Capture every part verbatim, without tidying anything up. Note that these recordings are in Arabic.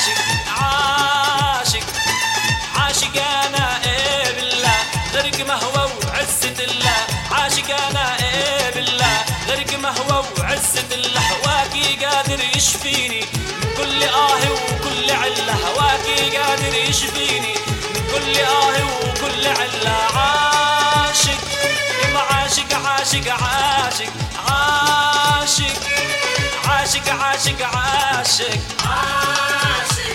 عاشق عاشق عاشق انا ايه بالله غرق مهوى وعزة الله عاشق انا ايه بالله غرق مهوى وعزة الله هواكي قادر يشفيني من كل آه وكل علة هواكي قادر يشفيني من كل آه وكل علة عاشق يما عاشق عاشق عاشق عاشق عاشق عاشق عاشق عاشق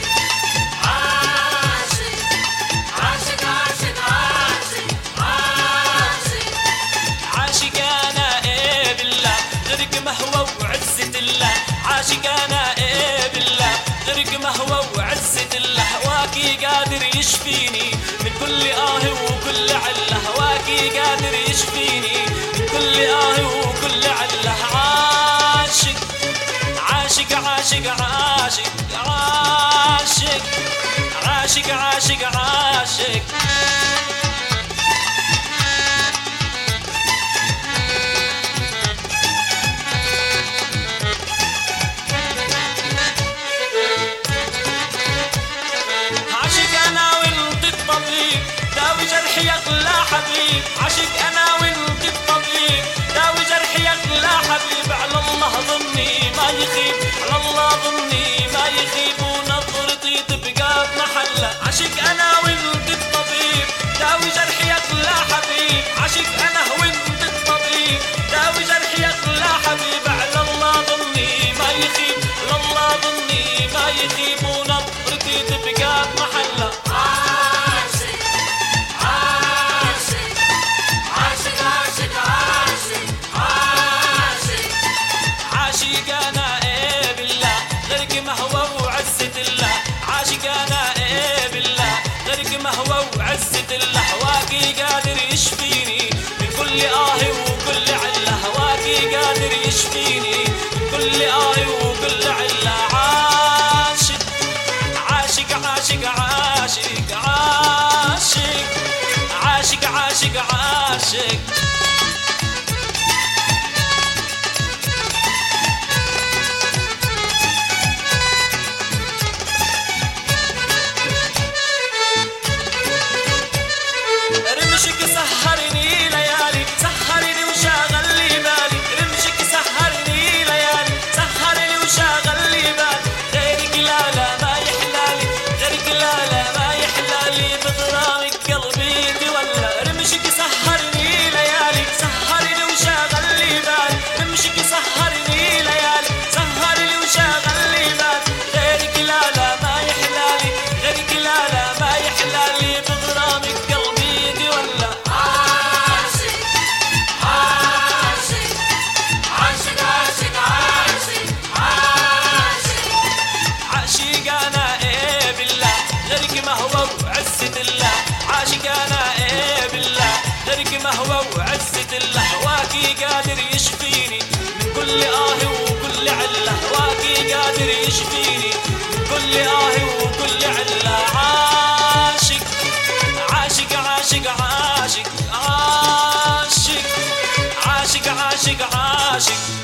عاشق عاشق عاشق عاشق عاشق عاشق انا ايه بالله غرق مهوى وعزة الله عاشق انا ايه بالله غرق مهوى وعزة الله هواكي قادر يشفيني من كل آه وكل علة هواكي قادر يشفيني من كل آه وكل علة عاشق عاشق عاشق عاشق عاشق عاشق عاشق عاشق عاشق انا وانت الطبيب داوي جرحي اغلى حبيب عاشق انا وانت الطبيب داوي جرحي اغلى حبيب على الله ظني ما يخيب على الله ظني ما يخيب ونظرتي تبقى بمحله عاشق انا وانت الطبيب داوي جرحي اغلى حبيب عاشق انا وانت الطبيب داوي جرحي اغلى حبيب على الله ظني ما يخيب على الله ظني ما يخيب ونظرتي تبقى بمحله عاشق عاشق عاشق عاشق عاشق عاشق عاشق انا ايه بالله غرق مهوى وعزة الله عاشق انا ايه بالله غرق مهوى وعزة الله هواكي قادر يشفيني من كل آه وكل علة هواكي قادر يشفيني من كل آه وكل علة عاشق عاشق عاشق عاشق عاشق عاشق عاشق عاشق رمشك سهرني ليالي سهرني وشاغل لي بالي رمشك سهرني ليالي سهرني وشاغل لي بالي غيرك لا لا ما يحلالي غيرك لا لا ما يحلالي بغرامك قلبي تولى رمشك سهرني ليالي سهرني وشاغل لي بالي رمشك سهرني ليالي سهرني وشاغل لي بالي غيرك لا لا ما يحلالي غيرك لا لا ما يحلالي بغرامك قلبي تولى عاشق عاشق عاشق عاشق عاشق عاشق عاشق انا ايه بالله غرق مهوى وعزة الله عاشق انا ايه بالله غرق مهوى وعزة الله هواكي قادر يشفيني من كل آه وكل علة هواكي قادر يشفيني من كل آه وكل علة عاشق عاشق عاشق عاشق عاشق عاشق عاشق عاشق